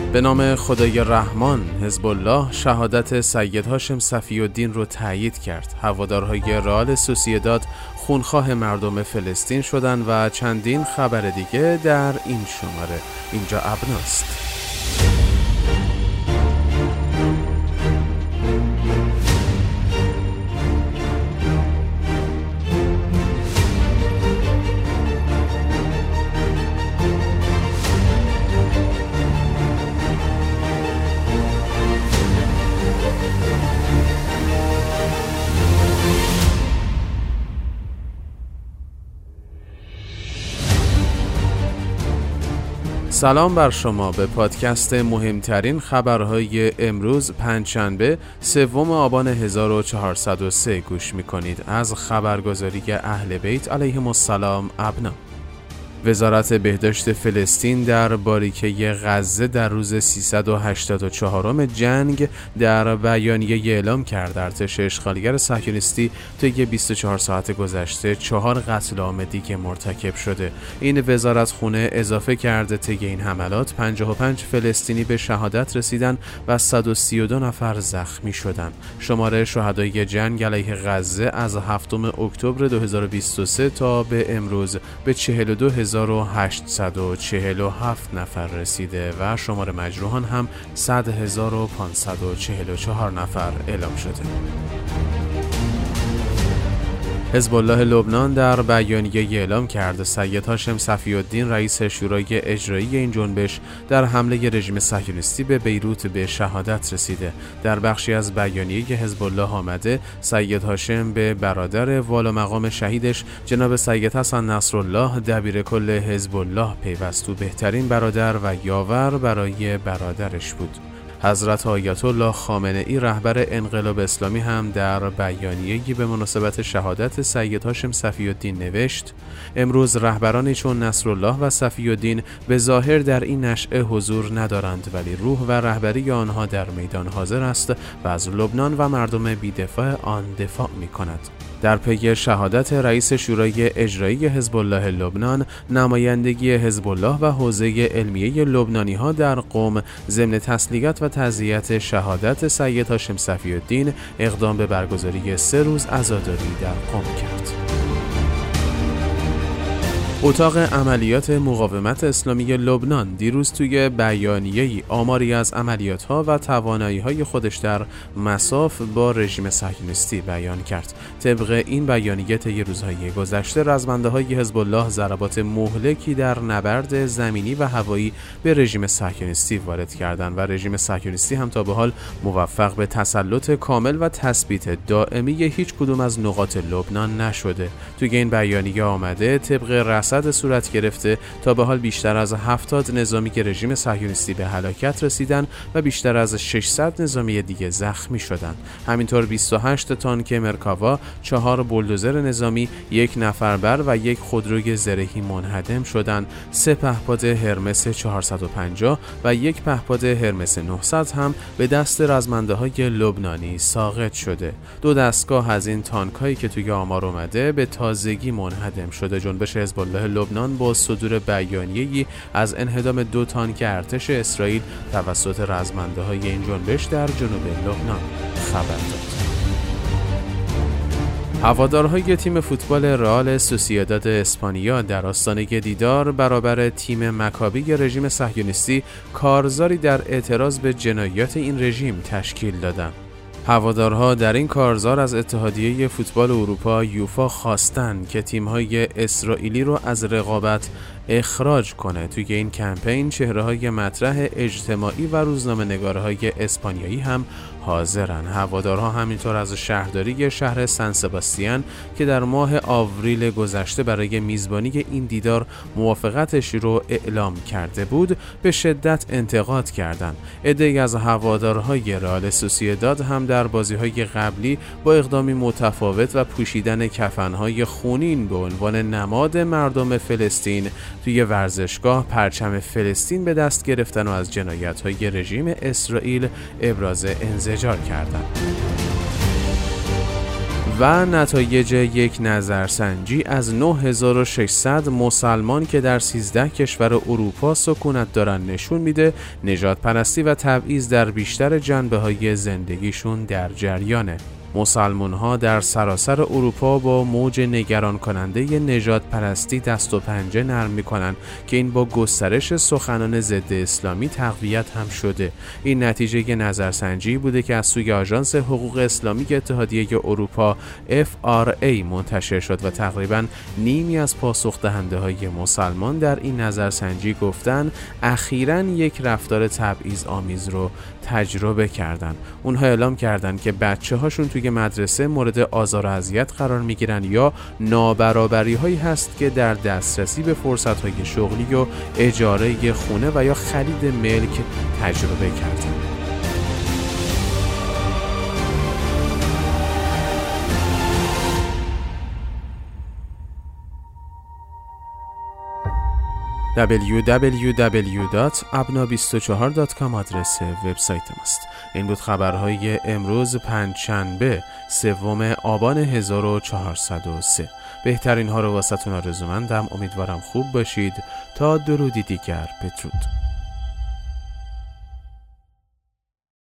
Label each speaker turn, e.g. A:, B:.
A: به نام خدای رحمان، حزب الله شهادت سید هاشم صفی الدین رو تایید کرد. هوادارهای رئال سوسییداد خونخواه مردم فلسطین شدند و چندین خبر دیگه در این شماره. اینجا ابناست. سلام بر شما، به پادکست مهمترین خبرهای امروز پنجشنبه 3 آبان 1403 گوش میکنید. از خبرگزاری اهل بیت علیهم السلام ابنا. وزارت بهداشت فلسطین در باریکه غزه در روز 384 جنگ در بیانیه اعلام کرد ارتش اشغالگر صهیونیستی طی 24 ساعت گذشته 4 قتل عام دیگه مرتکب شده. این وزارتخونه اضافه کرده طی این حملات 55 فلسطینی به شهادت رسیدن و 132 نفر زخمی شدند. شماره شهدای جنگ علیه غزه از 7 اکتبر 2023 تا به امروز به 42847 نفر رسیده و شمار مجروحان هم 100544 نفر اعلام شده. حزب الله لبنان در بیانیه اعلام کرده سید هاشم صفی الدین رئیس شورای اجرایی این جنبش در حمله رژیم صهیونیستی به بیروت به شهادت رسیده. در بخشی از بیانیه حزب الله آمده سید هاشم به برادر والامقام شهیدش جناب سید حسن نصرالله دبیر کل حزب الله پیوست و بهترین برادر و یاور برای برادرش بود. حضرت آیت الله خامنه ای رهبر انقلاب اسلامی هم در بیانیه‌ای به مناسبت شهادت سید هاشم صفی الدین نوشت: امروز رهبرانی چون نصرالله و صفی الدین به ظاهر در این نشأه حضور ندارند، ولی روح و رهبری آنها در میدان حاضر است و از لبنان و مردم بی‌دفاع آن دفاع می‌کند. در پی شهادت رئیس شورای اجرایی حزب الله لبنان، نمایندگی حزب الله و حوزه علمیه لبنانی‌ها در قم ضمن تسلیت و تعزیت شهادت سید هاشم صفی الدین اقدام به برگزاری 3 روز عزاداری در قم کرد. اتاق عملیات مقاومت اسلامی لبنان دیروز توی بیانیه‌ای آماری از عملیات‌ها و توانایی‌های خودش در مصاف با رژیم صهیونیستی بیان کرد. طبق این بیانیه طی روزهای گذشته رزمنده‌های حزب الله ضربات مهلکی در نبرد زمینی و هوایی به رژیم صهیونیستی وارد کردند و رژیم صهیونیستی هم تا به حال موفق به تسلط کامل و تثبیت دائمی هیچ کدوم از نقاط لبنان نشده. توی این بیانیه آمده طبق صورت گرفته تا به حال بیشتر از 70 نظامی که رژیم صهیونیستی به هلاکت رسیدن و بیشتر از 600 نظامی دیگه زخمی شدند. همینطور 28 تانک مرکاوا، 4 بولدوزر نظامی، 1 نفربر و 1 خودروی زرهی منهدم شدند. 3 پهپاد هرمس 450 و 1 پهپاد هرمس 900 هم به دست رزمنده‌های لبنانی ساقط شده. 2 دستگاه از این تانک‌هایی که توی آمار اومده به تازگی منهدم شده. جنبش حزب الله لبنان با صدور بیانیه‌ای از انهدام 2 تانک ارتش اسرائیل توسط رزمنده‌های این جنبش در جنوب لبنان خبر داد. هوادارهای تیم فوتبال رئال سوسییداد اسپانیا در آستانه دیدار برابر تیم مکابی رژیم صهیونیستی کارزاری در اعتراض به جنایات این رژیم تشکیل دادند. هوادارها در این کارزار از اتحادیه فوتبال اروپا یوفا خواستند که تیم‌های اسرائیلی رو از رقابت اخراج کنه. توی این کمپین چهره‌های مطرح اجتماعی و روزنامه‌نگارهای اسپانیایی هم حاضرن. هوادارها همینطور از شهرداری شهر سن سباستیان که در ماه آوریل گذشته برای میزبانی این دیدار موافقتش رو اعلام کرده بود به شدت انتقاد کردند. عده‌ای از هوادارهای رئال سوسییداد هم در بازی‌های قبلی با اقدامی متفاوت و پوشیدن کفن‌های خونین به عنوان نماد مردم فلسطین توی ورزشگاه پرچم فلسطین به دست گرفتن و از جنایت‌های رژیم اسرائیل ابراز انزجار کردند. و نتایج یک نظرسنجی از 9600 مسلمان که در 13 کشور اروپا سکونت دارن نشون میده نژاد پرستی و تبعیض در بیشتر جنبه‌های زندگیشون در جریانه. مسلمان ها در سراسر اروپا با موج نگران کننده نژاد پرستی دست و پنجه نرم میکنن که این با گسترش سخنان ضد اسلامی تقویت هم شده. این نتیجه نظرسنجی بوده که از سوی آژانس حقوق اسلامی اتحادیه اروپا FRA منتشر شد و تقریباً نیمی از پاسخ دهنده های مسلمان در این نظرسنجی گفتن اخیراً یک رفتار تبعیض آمیز رو تجربه کردن. اونها اعلام کردن که بچه‌هاشون توی مدرسه مورد آزار و اذیت قرار میگیرن یا نابرابری هایی هست که در دسترسی به فرصت های شغلی و اجاره خونه و یا خرید ملک تجربه کردن. www.abna24.com آدرس وبسایت ماست. این بود خبرهای امروز پنجشنبه 3 آبان 1403. بهترین ها رو واسهتون آرزومندم. امیدوارم خوب باشید. تا درودی دیگر، بدرود.